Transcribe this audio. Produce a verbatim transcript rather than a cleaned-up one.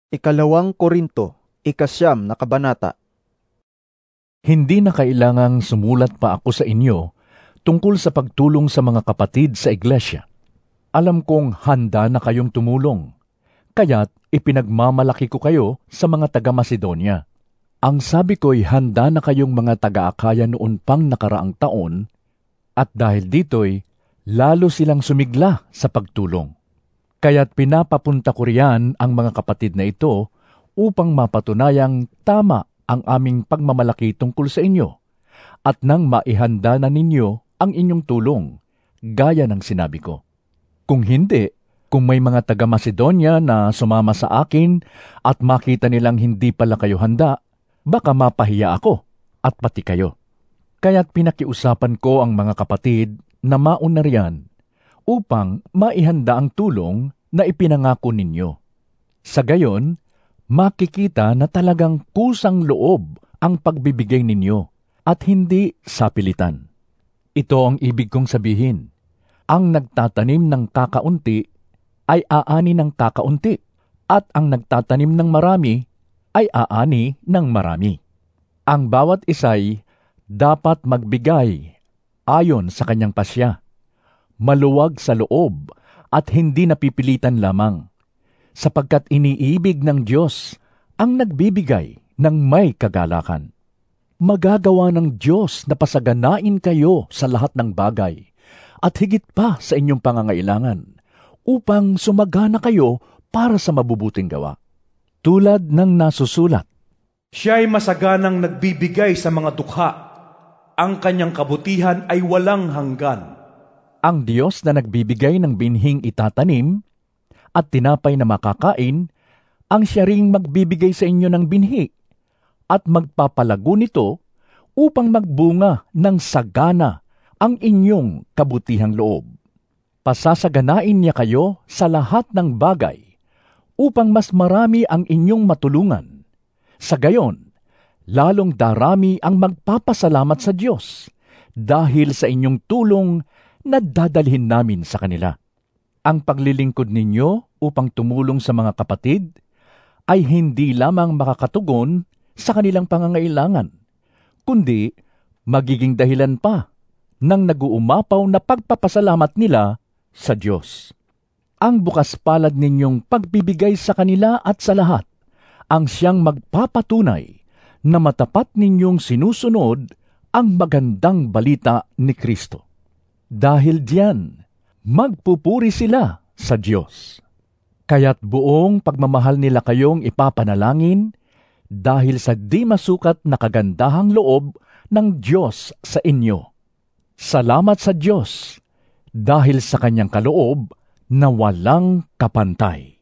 Ikalawang Korinto, ikasyam na kabanata. Hindi na kailangang sumulat pa ako sa inyo tungkol sa pagtulong sa mga kapatid sa iglesia. Alam kong handa na kayong tumulong, kaya't ipinagmamalaki ko kayo sa mga taga-Macedonia. Ang sabi ko'y handa na kayong mga taga-Akaya noon pang nakaraang taon, at dahil dito'y lalo silang sumigla sa pagtulong. Kaya't pinapapunta ko riyan ang mga kapatid na ito upang mapatunayang tama ang aming pagmamalaki tungkol sa inyo, at nang maihanda na ninyo ang inyong tulong, gaya ng sinabi ko. Kung hindi, kung may mga taga-Macedonia na sumama sa akin at makita nilang hindi pala kayo handa, baka mapahiya ako at pati kayo. Kaya't pinakiusapan ko ang mga kapatid na mauna riyan upang maihanda ang tulong na ipinangako ninyo. Sa gayon, makikita na talagang kusang loob ang pagbibigay ninyo at hindi sapilitan. Ito ang ibig kong sabihin. Ang nagtatanim ng kakaunti ay aani ng kakaunti, at ang nagtatanim ng marami ay aani ng marami. Ang bawat isa'y dapat magbigay ayon sa kanyang pasya, maluwag sa loob at hindi napipilitan lamang, sapagkat iniibig ng Diyos ang nagbibigay ng may kagalakan. Magagawa ng Diyos na pasaganain kayo sa lahat ng bagay, at higit pa sa inyong pangangailangan, upang sumagana kayo para sa mabubuting gawa. Tulad ng nasusulat, Siya ay masaganang nagbibigay sa mga dukha. Ang kanyang kabutihan ay walang hanggan. ang Diyos na nagbibigay ng binhing itatanim at tinapay na makakain, ang siya ring magbibigay sa inyo ng binhi at magpapalago nito upang magbunga ng sagana ang inyong kabutihang loob. Pasasaganain niya kayo sa lahat ng bagay upang mas marami ang inyong matulungan. Sa gayon, lalong darami ang magpapasalamat sa Diyos dahil sa inyong tulong na dadalhin namin sa kanila. Ang paglilingkod ninyo upang tumulong sa mga kapatid ay hindi lamang makakatugon sa kanilang pangangailangan, kundi magiging dahilan pa ng nag-uumapaw na pagpapasalamat nila sa Diyos. Ang bukas palad ninyong pagbibigay sa kanila at sa lahat ang siyang magpapatunay na matapat ninyong sinusunod ang magandang balita ni Kristo. Dahil diyan, magpupuri sila sa Diyos. Kaya't buong pagmamahal nila kayong ipapanalangin dahil sa di masukat na kagandahang loob ng Diyos sa inyo. Salamat sa Diyos dahil sa kanyang kaloob na walang kapantay.